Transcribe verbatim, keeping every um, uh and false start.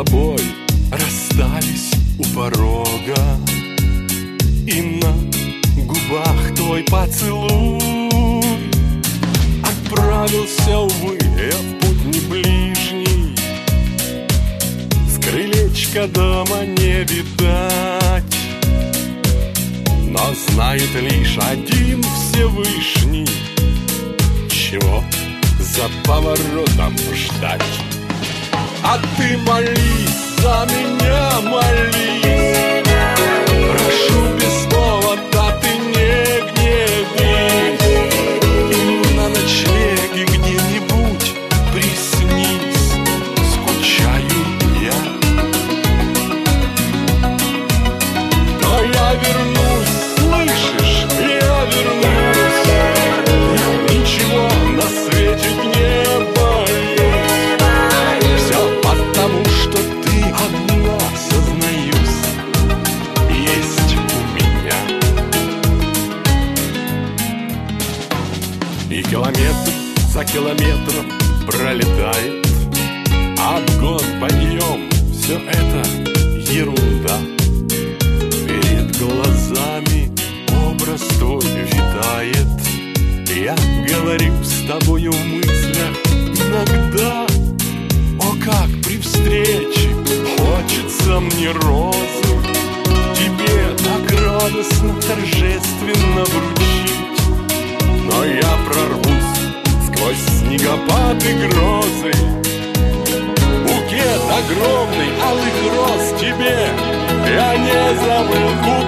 тобой расстались у порога, и на губах твой поцелуй. Отправился, увы, я в путь не ближний, с крылечка дома не видать, но знает лишь один Всевышний, чего за поворотом ждать. А ты молись за меня, молись, прошу без повода, ты не гневись, и на ночлеге где-нибудь приснись, скучаю я. Но я вернусь, слышишь, я вернусь, я ничего на свете не боюсь. Все потому, что ты одна, сознаюсь, есть у меня. И километр за километром пролетает, обгон, подъем, все это ерунда. Перед глазами образ твой витает, я говорю с тобою в мыслях иногда. О, как при встрече хочется мне розы тебе так радостно, торжественно вручить. Но я прорвусь сквозь снегопад и грозы, букет огромный алых роз тебе я не забыл купить.